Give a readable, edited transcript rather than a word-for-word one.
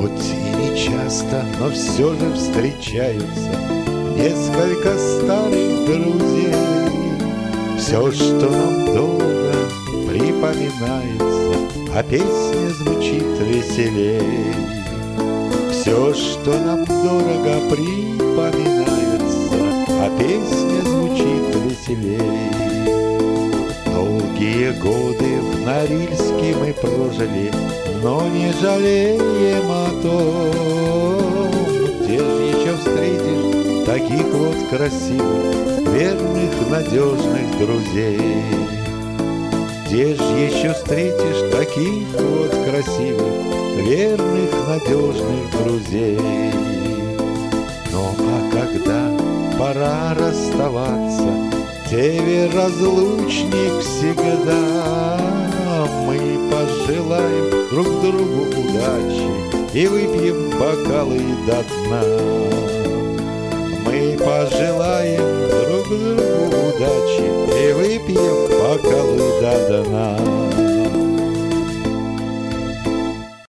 Хоть и не часто, но все же встречаются несколько старых друзей. Все, что нам долго припоминается, а песня звучит веселей. Все, что нам дорого припоминается, а песня звучит веселей. Долгие годы в Норильске мы прожили, но не жалеем о том. Где ж еще встретишь таких вот красивых, верных, надежных друзей? Где ж еще встретишь таких вот красивых, верных, надежных друзей? Ну а когда пора расставаться, северо-разлучник всегда, мы пожелаем друг другу удачи и выпьем бокалы до дна. Мы пожелаем друг другу